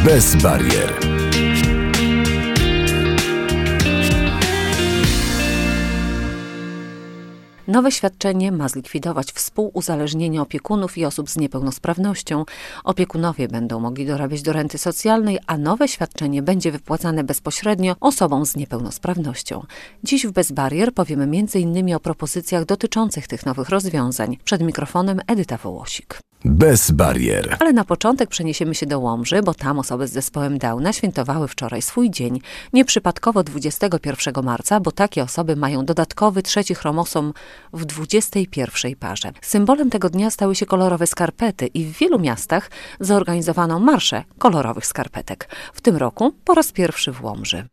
Bez barier. Nowe świadczenie ma zlikwidować współuzależnienie opiekunów i osób z niepełnosprawnością. Opiekunowie będą mogli dorabiać do renty socjalnej, a nowe świadczenie będzie wypłacane bezpośrednio osobom z niepełnosprawnością. Dziś w Bez Barier powiemy m.in. o propozycjach dotyczących tych nowych rozwiązań. Przed mikrofonem Edyta Wołosik. Bez barier. Ale na początek przeniesiemy się do Łomży, bo tam osoby z zespołem Downa świętowały wczoraj swój dzień. Nieprzypadkowo 21 marca, bo takie osoby mają dodatkowy 3 chromosom w 21 parze. Symbolem tego dnia stały się kolorowe skarpety i w wielu miastach zorganizowano marsze kolorowych skarpetek. W tym roku po raz pierwszy w Łomży.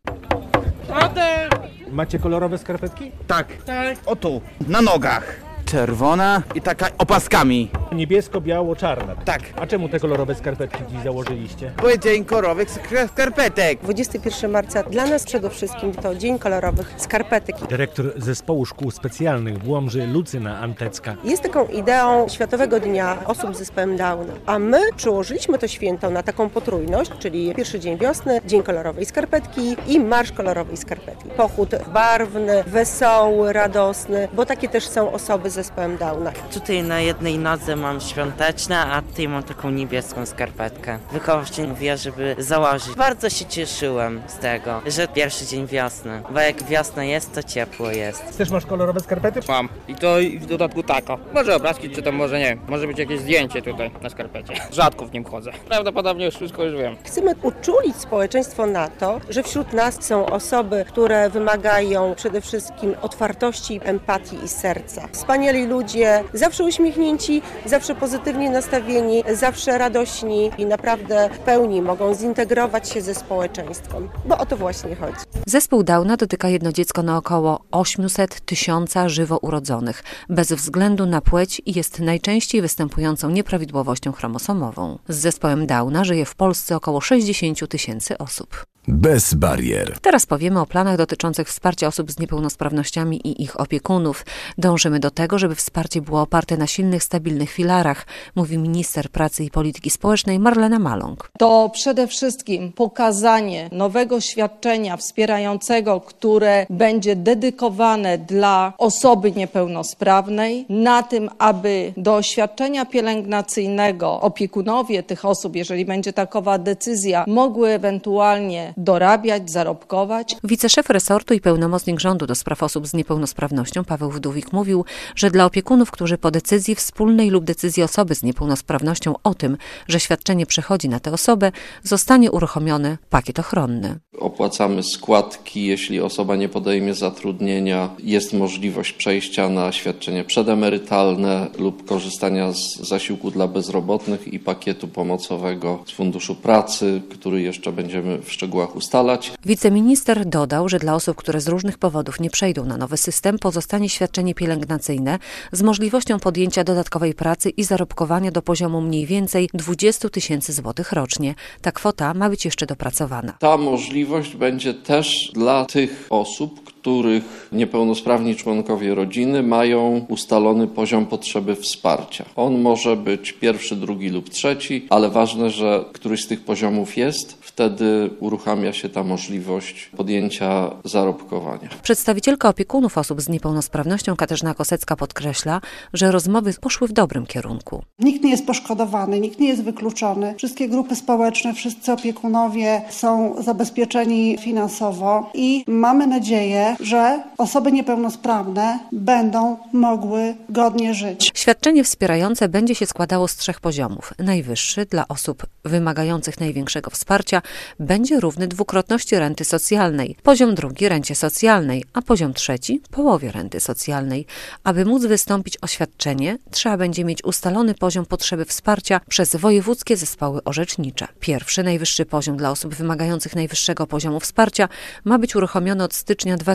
Macie kolorowe skarpetki? Tak. O tu, na nogach. Czerwona i taka opaskami. Niebiesko-biało-czarna. Tak. A czemu te kolorowe skarpetki dziś założyliście? Były dzień kolorowych skarpetek. 21 marca dla nas przede wszystkim to Dzień Kolorowych Skarpetek. Dyrektor Zespołu Szkół Specjalnych w Łomży, Lucyna Antecka. Jest taką ideą Światowego Dnia Osób z Zespołem Downa, a my przełożyliśmy to święto na taką potrójność, czyli pierwszy dzień wiosny, Dzień Kolorowej Skarpetki i Marsz Kolorowej Skarpetki. Pochód barwny, wesoły, radosny, bo takie też są osoby z zespołem Downa. Tutaj na jednej nodze mam świąteczne, a tutaj mam taką niebieską skarpetkę. Wychowawczyni mówiła, żeby założyć. Bardzo się cieszyłem z tego, że pierwszy dzień wiosny, bo jak wiosna jest, to ciepło jest. Też masz kolorowe skarpety? Mam. I to w dodatku taka. Może obrazki, czy tam może nie. Może być jakieś zdjęcie tutaj na skarpecie. Rzadko w nim chodzę. Prawdopodobnie już wszystko wiem. Chcemy uczulić społeczeństwo na to, że wśród nas są osoby, które wymagają przede wszystkim otwartości, empatii i serca. Wspaniali ludzie, zawsze uśmiechnięci, zawsze pozytywnie nastawieni, zawsze radośni i naprawdę w pełni mogą zintegrować się ze społeczeństwem, bo o to właśnie chodzi. Zespół Downa dotyka jedno dziecko na około 800 000 żywo urodzonych, bez względu na płeć i jest najczęściej występującą nieprawidłowością chromosomową. Z zespołem Downa żyje w Polsce około 60 000 osób. Bez barier. Teraz powiemy o planach dotyczących wsparcia osób z niepełnosprawnościami i ich opiekunów. Dążymy do tego, żeby wsparcie było oparte na silnych, stabilnych filarach, mówi minister pracy i polityki społecznej Marlena Maląg. To przede wszystkim pokazanie nowego świadczenia wspierającego, które będzie dedykowane dla osoby niepełnosprawnej, na tym, aby do świadczenia pielęgnacyjnego opiekunowie tych osób, jeżeli będzie takowa decyzja, mogły ewentualnie dorabiać, zarobkować. Wiceszef resortu i pełnomocnik rządu do spraw osób z niepełnosprawnością Paweł Wdówik mówił, że dla opiekunów, którzy po decyzji wspólnej lub decyzji osoby z niepełnosprawnością o tym, że świadczenie przechodzi na tę osobę, zostanie uruchomiony pakiet ochronny. Opłacamy składki, jeśli osoba nie podejmie zatrudnienia, jest możliwość przejścia na świadczenie przedemerytalne lub korzystania z zasiłku dla bezrobotnych i pakietu pomocowego z Funduszu Pracy, który jeszcze będziemy w szczegółach ustalać. Wiceminister dodał, że dla osób, które z różnych powodów nie przejdą na nowy system, pozostanie świadczenie pielęgnacyjne z możliwością podjęcia dodatkowej pracy i zarobkowania do poziomu mniej więcej 20 000 złotych rocznie. Ta kwota ma być jeszcze dopracowana. Ta możliwość będzie też dla tych osób, których niepełnosprawni członkowie rodziny mają ustalony poziom potrzeby wsparcia. On może być pierwszy, drugi lub trzeci, ale ważne, że któryś z tych poziomów jest, wtedy uruchamia się ta możliwość podjęcia zarobkowania. Przedstawicielka opiekunów osób z niepełnosprawnością Katarzyna Kosecka podkreśla, że rozmowy poszły w dobrym kierunku. Nikt nie jest poszkodowany, nikt nie jest wykluczony. Wszystkie grupy społeczne, wszyscy opiekunowie są zabezpieczeni finansowo i mamy nadzieję, że osoby niepełnosprawne będą mogły godnie żyć. Świadczenie wspierające będzie się składało z 3 poziomów. Najwyższy dla osób wymagających największego wsparcia będzie równy dwukrotności renty socjalnej, poziom drugi rencie socjalnej, a poziom trzeci połowie renty socjalnej. Aby móc wystąpić o świadczenie, trzeba będzie mieć ustalony poziom potrzeby wsparcia przez wojewódzkie zespoły orzecznicze. Pierwszy, najwyższy poziom dla osób wymagających najwyższego poziomu wsparcia ma być uruchomiony od stycznia 2020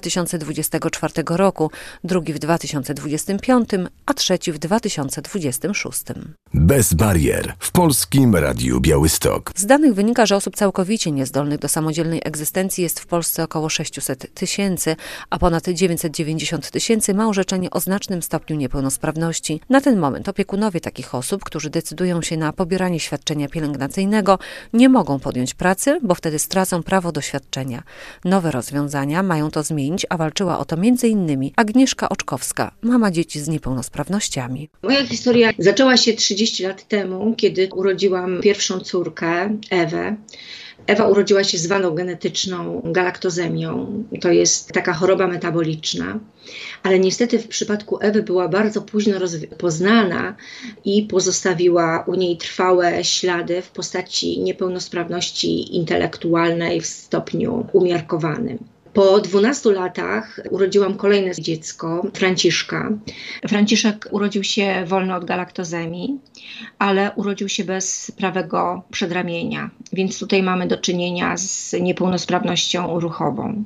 2024 roku, drugi w 2025, a trzeci w 2026. Bez barier w Polskim Radiu Białystok. Z danych wynika, że osób całkowicie niezdolnych do samodzielnej egzystencji jest w Polsce około 600 tysięcy, a ponad 990 tysięcy ma orzeczenie o znacznym stopniu niepełnosprawności. Na ten moment opiekunowie takich osób, którzy decydują się na pobieranie świadczenia pielęgnacyjnego, nie mogą podjąć pracy, bo wtedy stracą prawo do świadczenia. Nowe rozwiązania mają to zmienić, a walczyła o to m.in. Agnieszka Oczkowska, mama dzieci z niepełnosprawnościami. Moja historia zaczęła się 30 lat temu, kiedy urodziłam pierwszą córkę, Ewę. Ewa urodziła się z wadą genetyczną galaktozemią. To jest taka choroba metaboliczna, ale niestety w przypadku Ewy była bardzo późno poznana i pozostawiła u niej trwałe ślady w postaci niepełnosprawności intelektualnej w stopniu umiarkowanym. Po 12 latach urodziłam kolejne dziecko, Franciszka. Franciszek urodził się wolny od galaktozemii, ale urodził się bez prawego przedramienia, więc tutaj mamy do czynienia z niepełnosprawnością ruchową.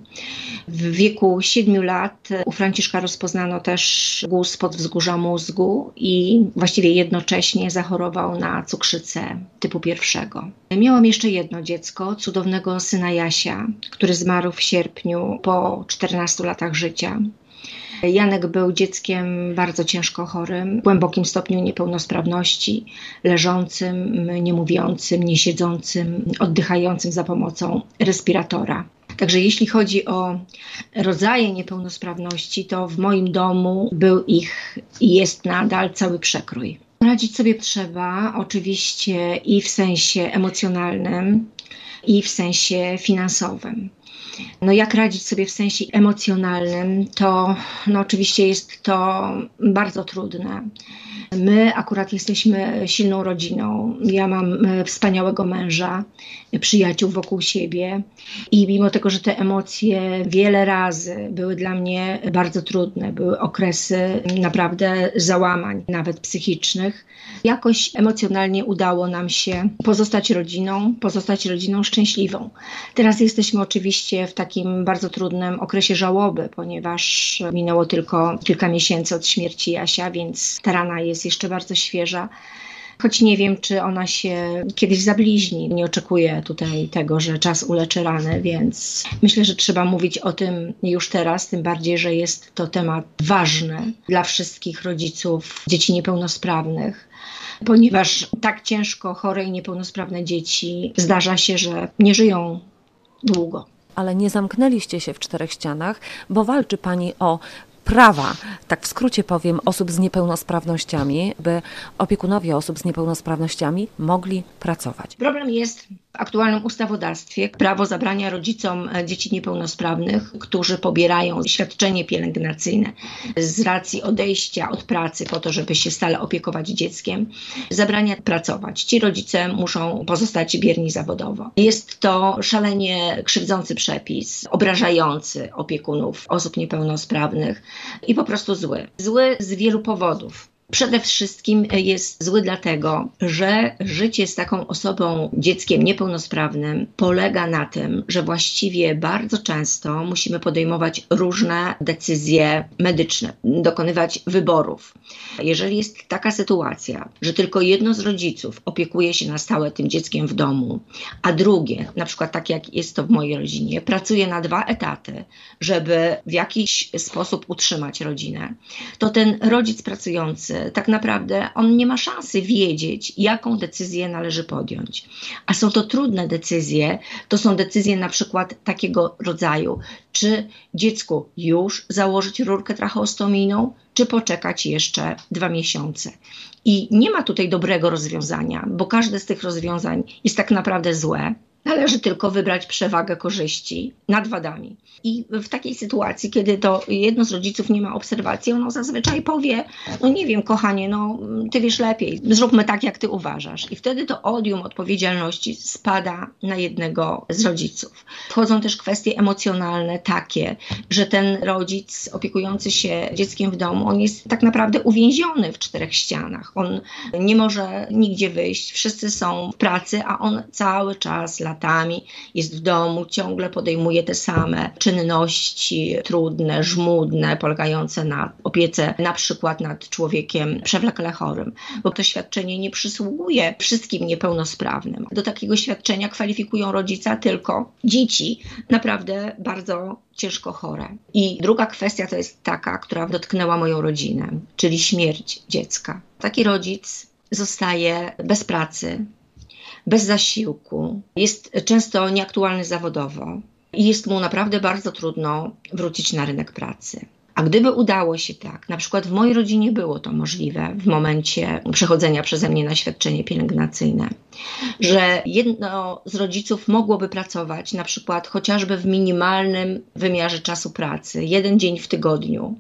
W wieku 7 lat u Franciszka rozpoznano też guz podwzgórza mózgu i właściwie jednocześnie zachorował na cukrzycę typu 1. Miałam jeszcze jedno dziecko, cudownego syna Jasia, który zmarł w sierpniu po 14 latach życia. Janek był dzieckiem bardzo ciężko chorym, w głębokim stopniu niepełnosprawności, leżącym, niemówiącym, niesiedzącym, oddychającym za pomocą respiratora. Także jeśli chodzi o rodzaje niepełnosprawności, to w moim domu był ich i jest nadal cały przekrój. Radzić sobie trzeba oczywiście i w sensie emocjonalnym, i w sensie finansowym. Jak radzić sobie w sensie emocjonalnym, to oczywiście jest to bardzo trudne. My akurat jesteśmy silną rodziną. Ja mam wspaniałego męża, przyjaciół wokół siebie i mimo tego, że te emocje wiele razy były dla mnie bardzo trudne, były okresy naprawdę załamań, nawet psychicznych, jakoś emocjonalnie udało nam się pozostać rodziną szczęśliwą. Teraz jesteśmy oczywiście w takim bardzo trudnym okresie żałoby, ponieważ minęło tylko kilka miesięcy od śmierci Jasia, więc ta rana jest jeszcze bardzo świeża. Choć nie wiem, czy ona się kiedyś zabliźni. Nie oczekuję tutaj tego, że czas uleczy rany, więc myślę, że trzeba mówić o tym już teraz, tym bardziej, że jest to temat ważny dla wszystkich rodziców dzieci niepełnosprawnych, ponieważ tak ciężko chore i niepełnosprawne dzieci zdarza się, że nie żyją długo. Ale nie zamknęliście się w 4 ścianach, bo walczy Pani o prawa, tak w skrócie powiem, osób z niepełnosprawnościami, by opiekunowie osób z niepełnosprawnościami mogli pracować. Problem jest w aktualnym ustawodawstwie. Prawo zabrania rodzicom dzieci niepełnosprawnych, którzy pobierają świadczenie pielęgnacyjne z racji odejścia od pracy po to, żeby się stale opiekować dzieckiem, zabrania pracować. Ci rodzice muszą pozostać bierni zawodowo. Jest to szalenie krzywdzący przepis, obrażający opiekunów osób niepełnosprawnych i po prostu zły. Zły z wielu powodów. Przede wszystkim jest zły dlatego, że życie z taką osobą, dzieckiem niepełnosprawnym polega na tym, że właściwie bardzo często musimy podejmować różne decyzje medyczne, dokonywać wyborów. Jeżeli jest taka sytuacja, że tylko jedno z rodziców opiekuje się na stałe tym dzieckiem w domu, a drugie, na przykład tak jak jest to w mojej rodzinie, pracuje na 2 etaty, żeby w jakiś sposób utrzymać rodzinę, to ten rodzic pracujący tak naprawdę on nie ma szansy wiedzieć, jaką decyzję należy podjąć. A są to trudne decyzje, to są decyzje na przykład takiego rodzaju, czy dziecku już założyć rurkę tracheostomijną, czy poczekać jeszcze 2 miesiące. I nie ma tutaj dobrego rozwiązania, bo każde z tych rozwiązań jest tak naprawdę złe. Należy tylko wybrać przewagę korzyści nad wadami. I w takiej sytuacji, kiedy to jedno z rodziców nie ma obserwacji, ono zazwyczaj powie, nie wiem, kochanie, ty wiesz lepiej, zróbmy tak, jak ty uważasz. I wtedy to odium odpowiedzialności spada na jednego z rodziców. Wchodzą też kwestie emocjonalne takie, że ten rodzic opiekujący się dzieckiem w domu, on jest tak naprawdę uwięziony w 4 ścianach. On nie może nigdzie wyjść, wszyscy są w pracy, a on cały czas lata latami, jest w domu, ciągle podejmuje te same czynności trudne, żmudne, polegające na opiece na przykład nad człowiekiem przewlekle chorym, bo to świadczenie nie przysługuje wszystkim niepełnosprawnym. Do takiego świadczenia kwalifikują rodzica tylko dzieci naprawdę bardzo ciężko chore. I druga kwestia to jest taka, która dotknęła moją rodzinę, czyli śmierć dziecka. Taki rodzic zostaje bez pracy, bez zasiłku, jest często nieaktualny zawodowo i jest mu naprawdę bardzo trudno wrócić na rynek pracy. A gdyby udało się tak, na przykład w mojej rodzinie było to możliwe w momencie przechodzenia przeze mnie na świadczenie pielęgnacyjne, że jedno z rodziców mogłoby pracować na przykład chociażby w minimalnym wymiarze czasu pracy, 1 dzień w tygodniu,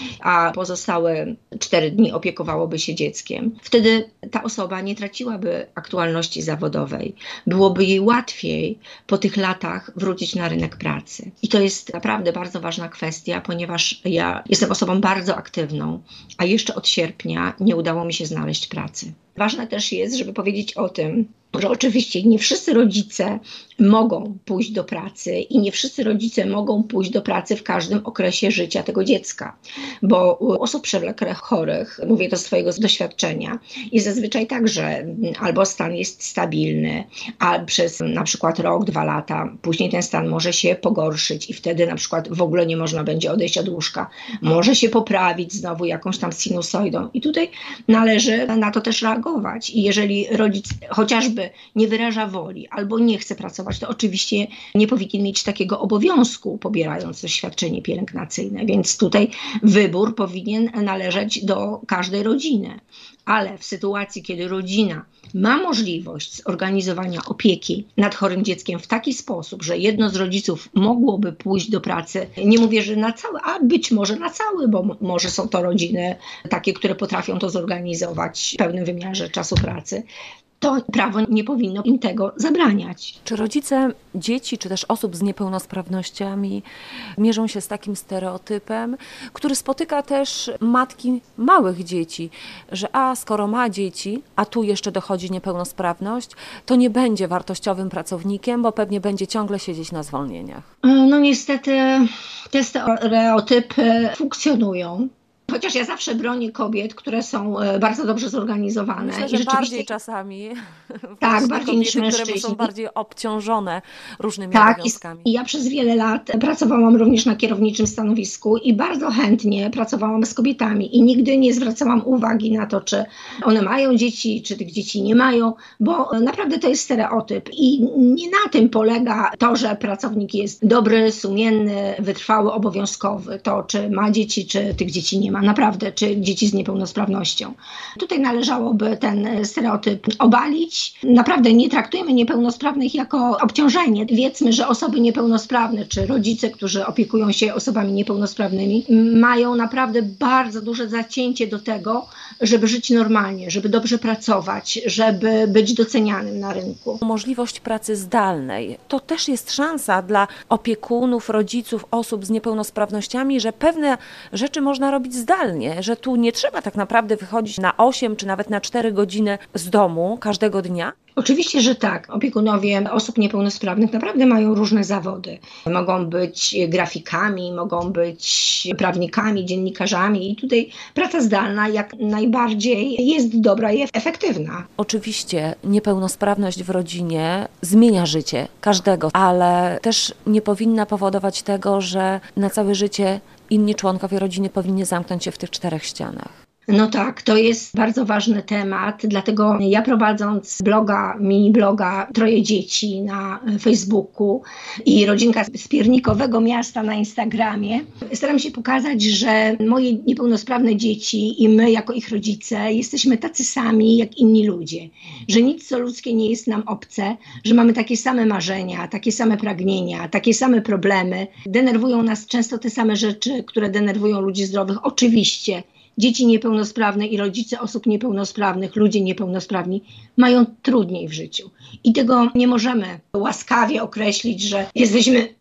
a pozostałe 4 dni opiekowałoby się dzieckiem. Wtedy ta osoba nie traciłaby aktualności zawodowej. Byłoby jej łatwiej po tych latach wrócić na rynek pracy. I to jest naprawdę bardzo ważna kwestia, ponieważ ja jestem osobą bardzo aktywną, a jeszcze od sierpnia nie udało mi się znaleźć pracy. Ważne też jest, żeby powiedzieć o tym, że oczywiście nie wszyscy rodzice mogą pójść do pracy i nie wszyscy rodzice mogą pójść do pracy w każdym okresie życia tego dziecka, bo u osób przewlekle chorych, mówię to z swojego doświadczenia, jest zazwyczaj tak, że albo stan jest stabilny, a przez na przykład rok, 2 lata, później ten stan może się pogorszyć i wtedy na przykład w ogóle nie można będzie odejść od łóżka, może się poprawić znowu jakąś tam sinusoidą i tutaj należy na to też reagować i jeżeli rodzic chociażby nie wyraża woli albo nie chce pracować, to oczywiście nie powinien mieć takiego obowiązku, pobierając to świadczenie pielęgnacyjne. Więc tutaj wybór powinien należeć do każdej rodziny. Ale w sytuacji, kiedy rodzina ma możliwość zorganizowania opieki nad chorym dzieckiem w taki sposób, że jedno z rodziców mogłoby pójść do pracy, nie mówię, że na cały, a być może na cały, bo może są to rodziny takie, które potrafią to zorganizować w pełnym wymiarze czasu pracy, to prawo nie powinno im tego zabraniać. Czy rodzice dzieci, czy też osób z niepełnosprawnościami mierzą się z takim stereotypem, który spotyka też matki małych dzieci, że skoro ma dzieci, a tu jeszcze dochodzi niepełnosprawność, to nie będzie wartościowym pracownikiem, bo pewnie będzie ciągle siedzieć na zwolnieniach? No niestety te stereotypy funkcjonują. Chociaż ja zawsze bronię kobiet, które są bardzo dobrze zorganizowane. Myślę, że bardziej czasami. Tak, bardziej niż mężczyźni. Które są bardziej obciążone różnymi obowiązkami. I ja przez wiele lat pracowałam również na kierowniczym stanowisku i bardzo chętnie pracowałam z kobietami i nigdy nie zwracałam uwagi na to, czy one mają dzieci, czy tych dzieci nie mają, bo naprawdę to jest stereotyp i nie na tym polega to, że pracownik jest dobry, sumienny, wytrwały, obowiązkowy. To, czy ma dzieci, czy tych dzieci nie ma. Naprawdę, czy dzieci z niepełnosprawnością. Tutaj należałoby ten stereotyp obalić. Naprawdę nie traktujmy niepełnosprawnych jako obciążenie. Wiedzmy, że osoby niepełnosprawne, czy rodzice, którzy opiekują się osobami niepełnosprawnymi, mają naprawdę bardzo duże zacięcie do tego, żeby żyć normalnie, żeby dobrze pracować, żeby być docenianym na rynku. Możliwość pracy zdalnej to też jest szansa dla opiekunów, rodziców, osób z niepełnosprawnościami, że pewne rzeczy można robić zdalnie, że tu nie trzeba tak naprawdę wychodzić na 8 czy nawet na 4 godziny z domu każdego dnia? Oczywiście, że tak. Opiekunowie osób niepełnosprawnych naprawdę mają różne zawody. Mogą być grafikami, mogą być prawnikami, dziennikarzami i tutaj praca zdalna jak najbardziej jest dobra i efektywna. Oczywiście niepełnosprawność w rodzinie zmienia życie każdego, ale też nie powinna powodować tego, że na całe życie inni członkowie rodziny powinni zamknąć się w tych 4 ścianach. No tak, to jest bardzo ważny temat, dlatego ja prowadząc mini bloga Troje Dzieci na Facebooku i Rodzinka z Piernikowego Miasta na Instagramie, staram się pokazać, że moje niepełnosprawne dzieci i my jako ich rodzice jesteśmy tacy sami jak inni ludzie, że nic co ludzkie nie jest nam obce, że mamy takie same marzenia, takie same pragnienia, takie same problemy. Denerwują nas często te same rzeczy, które denerwują ludzi zdrowych, oczywiście. Dzieci niepełnosprawne i rodzice osób niepełnosprawnych, ludzie niepełnosprawni mają trudniej w życiu. I tego nie możemy łaskawie określić, że jesteśmy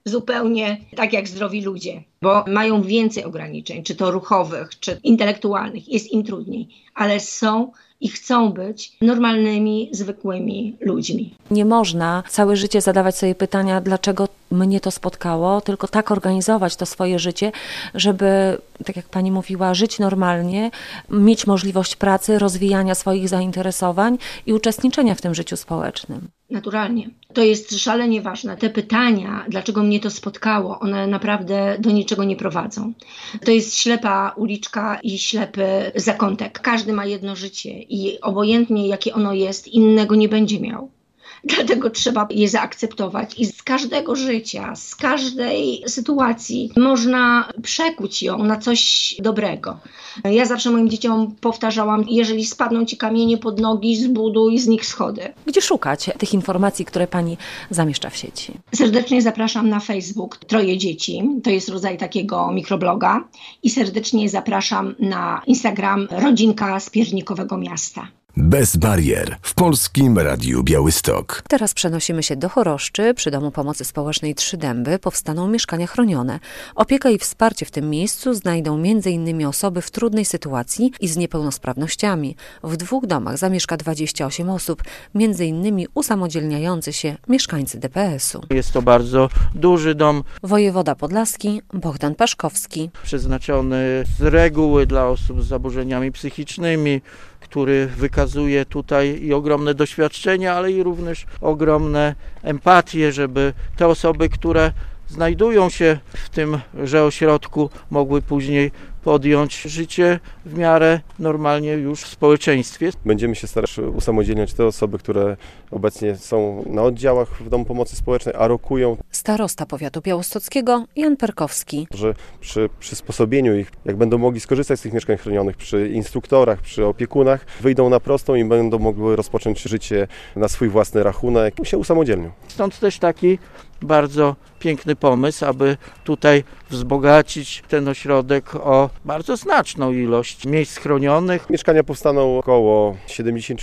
zupełnie tak jak zdrowi ludzie, bo mają więcej ograniczeń, czy to ruchowych, czy intelektualnych, jest im trudniej, ale są i chcą być normalnymi, zwykłymi ludźmi. Nie można całe życie zadawać sobie pytania, dlaczego mnie to spotkało, tylko tak organizować to swoje życie, żeby, tak jak pani mówiła, żyć normalnie, mieć możliwość pracy, rozwijania swoich zainteresowań i uczestniczenia w tym życiu społecznym. Naturalnie. To jest szalenie ważne. Te pytania, dlaczego mnie to spotkało, one naprawdę do niczego nie prowadzą. To jest ślepa uliczka i ślepy zakątek. Każdy ma jedno życie i obojętnie jakie ono jest, innego nie będzie miał. Dlatego trzeba je zaakceptować i z każdego życia, z każdej sytuacji można przekuć ją na coś dobrego. Ja zawsze moim dzieciom powtarzałam, jeżeli spadną ci kamienie pod nogi, zbuduj z nich schody. Gdzie szukać tych informacji, które pani zamieszcza w sieci? Serdecznie zapraszam na Facebook Troje Dzieci, to jest rodzaj takiego mikrobloga i serdecznie zapraszam na Instagram Rodzinka z Piernikowego Miasta. Bez barier w Polskim Radiu Białystok. Teraz przenosimy się do Choroszczy. Przy Domu Pomocy Społecznej Trzy Dęby powstaną mieszkania chronione. Opiekę i wsparcie w tym miejscu znajdą m.in. osoby w trudnej sytuacji i z niepełnosprawnościami. W 2 domach zamieszka 28 osób, m.in. usamodzielniający się mieszkańcy DPS-u. Jest to bardzo duży dom. Wojewoda podlaski Bogdan Paszkowski. Przeznaczony z reguły dla osób z zaburzeniami psychicznymi, który wykazuje tutaj i ogromne doświadczenie, ale i również ogromne empatię, żeby te osoby, które znajdują się w tymże ośrodku, mogły później podjąć życie w miarę normalnie już w społeczeństwie. Będziemy się starać usamodzielniać te osoby, które obecnie są na oddziałach w Domu Pomocy Społecznej, a rokują. Starosta powiatu białostockiego Jan Perkowski. Że przy przysposobieniu ich, jak będą mogli skorzystać z tych mieszkań chronionych, przy instruktorach, przy opiekunach, wyjdą na prostą i będą mogły rozpocząć życie na swój własny rachunek i się usamodzielnią. Stąd też taki bardzo piękny pomysł, aby tutaj wzbogacić ten ośrodek o bardzo znaczną ilość miejsc chronionych. Mieszkania powstaną około 70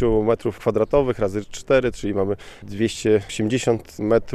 m2 razy 4, czyli mamy 280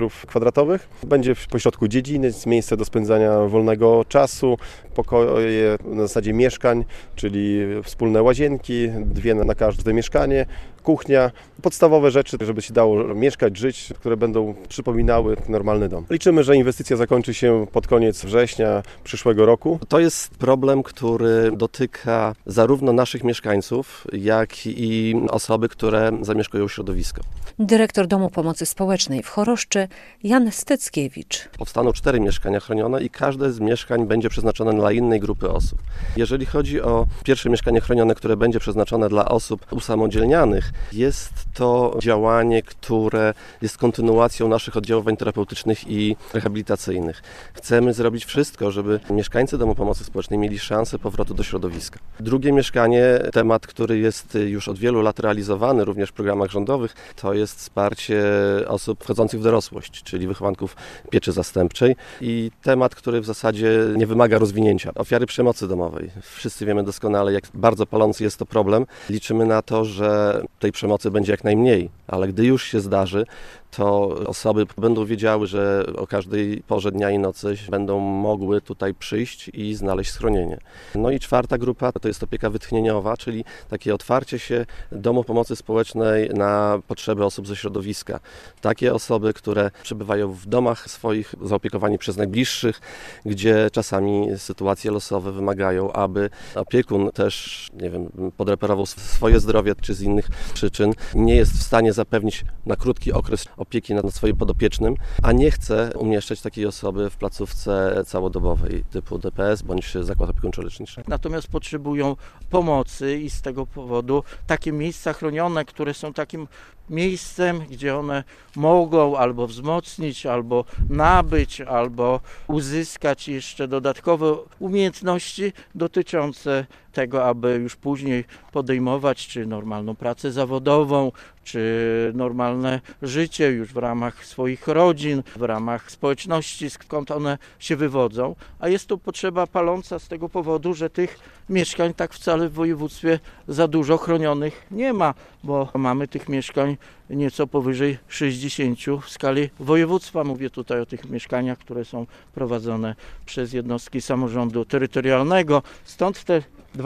m2. Będzie w pośrodku dziedziniec, miejsce do spędzania wolnego czasu, pokoje na zasadzie mieszkań, czyli wspólne łazienki, 2 na każde mieszkanie, kuchnia, podstawowe rzeczy, żeby się dało mieszkać, żyć, które będą przypominały normalny dom. Liczymy, że inwestycja zakończy się pod koniec września przyszłego roku. To jest problem, który dotyka zarówno naszych mieszkańców, jak i osoby, które zamieszkują środowisko. Dyrektor Domu Pomocy Społecznej w Choroszczy Jan Styckiewicz. Powstaną 4 mieszkania chronione i każde z mieszkań będzie przeznaczone dla innej grupy osób. Jeżeli chodzi o pierwsze mieszkanie chronione, które będzie przeznaczone dla osób usamodzielnianych, jest to działanie, które jest kontynuacją naszych oddziaływań terapeutycznych i rehabilitacyjnych. Chcemy zrobić wszystko, żeby mieszkańcy Domu Pomocy Społecznej mieli szansę powrotu do środowiska. Drugie mieszkanie, temat, który jest już od wielu lat realizowany również w programach rządowych, to jest wsparcie osób wchodzących w dorosłość, czyli wychowanków pieczy zastępczej i temat, który w zasadzie nie wymaga rozwinięcia. Ofiary przemocy domowej. Wszyscy wiemy doskonale, jak bardzo palący jest to problem. Liczymy na to, że tej przemocy będzie jak najmniej, ale gdy już się zdarzy, to osoby będą wiedziały, że o każdej porze dnia i nocy będą mogły tutaj przyjść i znaleźć schronienie. No i 4. grupa to jest opieka wytchnieniowa, czyli takie otwarcie się Domu Pomocy Społecznej na potrzeby osób ze środowiska. Takie osoby, które przebywają w domach swoich, zaopiekowani przez najbliższych, gdzie czasami sytuacje losowe wymagają, aby opiekun też, podreperował swoje zdrowie czy z innych przyczyn, nie jest w stanie zapewnić na krótki okres opieki nad swoim podopiecznym, a nie chce umieszczać takiej osoby w placówce całodobowej typu DPS bądź zakład opiekuńczo-leczniczy. Natomiast potrzebują pomocy i z tego powodu takie miejsca chronione, które są takim miejscem, gdzie one mogą albo wzmocnić, albo nabyć, albo uzyskać jeszcze dodatkowe umiejętności dotyczące tego, aby już później podejmować czy normalną pracę zawodową, czy normalne życie już w ramach swoich rodzin, w ramach społeczności, skąd one się wywodzą. A jest to potrzeba paląca z tego powodu, że tych mieszkań tak wcale w województwie za dużo chronionych nie ma, bo mamy tych mieszkań mieszkań nieco powyżej 60 w skali województwa. Mówię tutaj o tych mieszkaniach, które są prowadzone przez jednostki samorządu terytorialnego. Stąd te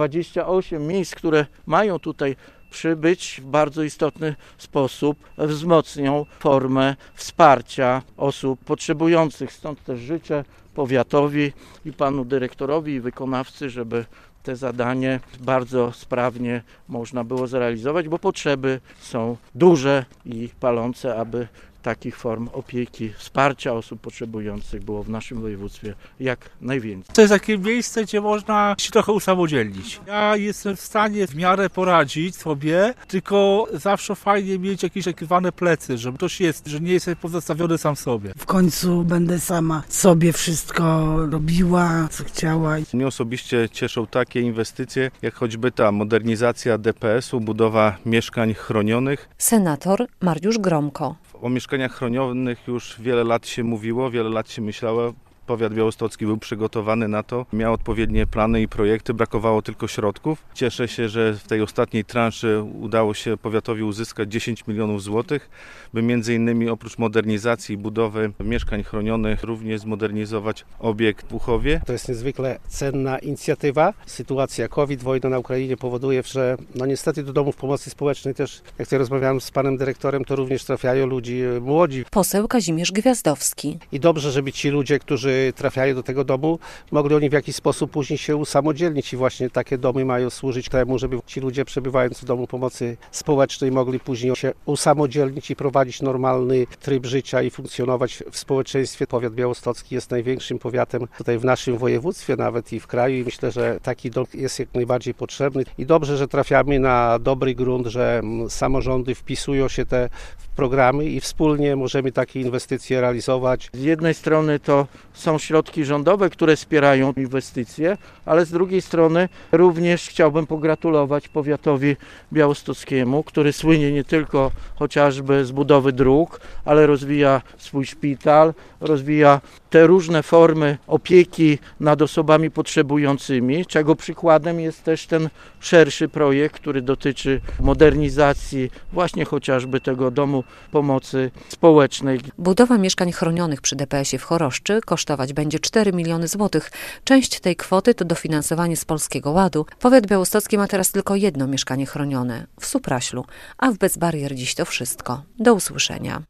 28 miejsc, które mają tutaj przybyć, w bardzo istotny sposób wzmocnią formę wsparcia osób potrzebujących. Stąd też życzę powiatowi i panu dyrektorowi i wykonawcy, żeby te zadanie bardzo sprawnie można było zrealizować, bo potrzeby są duże i palące, aby takich form opieki, wsparcia osób potrzebujących było w naszym województwie jak najwięcej. To jest takie miejsce, gdzie można się trochę usamodzielnić. Ja jestem w stanie w miarę poradzić sobie, tylko zawsze fajnie mieć jakieś ekwiwane plecy, że ktoś jest, że nie jesteś pozostawiony sam sobie. W końcu będę sama sobie wszystko robiła, co chciała. Mnie osobiście cieszą takie inwestycje, jak choćby ta modernizacja DPS-u, budowa mieszkań chronionych. Senator Mariusz Gromko. O mieszkaniach chronionych już wiele lat się mówiło, wiele lat się myślało. Powiat białostocki był przygotowany na to, miał odpowiednie plany i projekty, brakowało tylko środków. Cieszę się, że w tej ostatniej transzy udało się powiatowi uzyskać 10 milionów złotych, by między innymi oprócz modernizacji i budowy mieszkań chronionych również zmodernizować obiekt w Buchowie. To jest niezwykle cenna inicjatywa. Sytuacja COVID, wojna na Ukrainie powoduje, że niestety do domów pomocy społecznej też, jak tutaj rozmawiałem z panem dyrektorem, to również trafiają ludzie młodzi. Poseł Kazimierz Gwiazdowski. I dobrze, żeby ci ludzie, którzy trafiają do tego domu, mogli oni w jakiś sposób później się usamodzielnić i właśnie takie domy mają służyć temu, żeby ci ludzie przebywając w domu pomocy społecznej mogli później się usamodzielnić i prowadzić normalny tryb życia i funkcjonować w społeczeństwie. Powiat białostocki jest największym powiatem tutaj w naszym województwie, nawet i w kraju i myślę, że taki dom jest jak najbardziej potrzebny i dobrze, że trafiamy na dobry grunt, że samorządy wpisują się te w programy i wspólnie możemy takie inwestycje realizować. Z jednej strony to są środki rządowe, które wspierają inwestycje, ale z drugiej strony również chciałbym pogratulować powiatowi białostockiemu, który słynie nie tylko chociażby z budowy dróg, ale rozwija swój szpital, rozwija te różne formy opieki nad osobami potrzebującymi, czego przykładem jest też ten szerszy projekt, który dotyczy modernizacji właśnie chociażby tego domu pomocy społecznej. Budowa mieszkań chronionych przy DPS-ie w Choroszczy kosztować będzie 4 miliony złotych. Część tej kwoty to dofinansowanie z Polskiego Ładu. Powiat białostocki ma teraz tylko jedno mieszkanie chronione w Supraślu, a w Bez Barier dziś to wszystko. Do usłyszenia.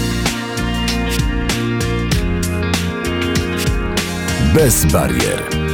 Bez barier.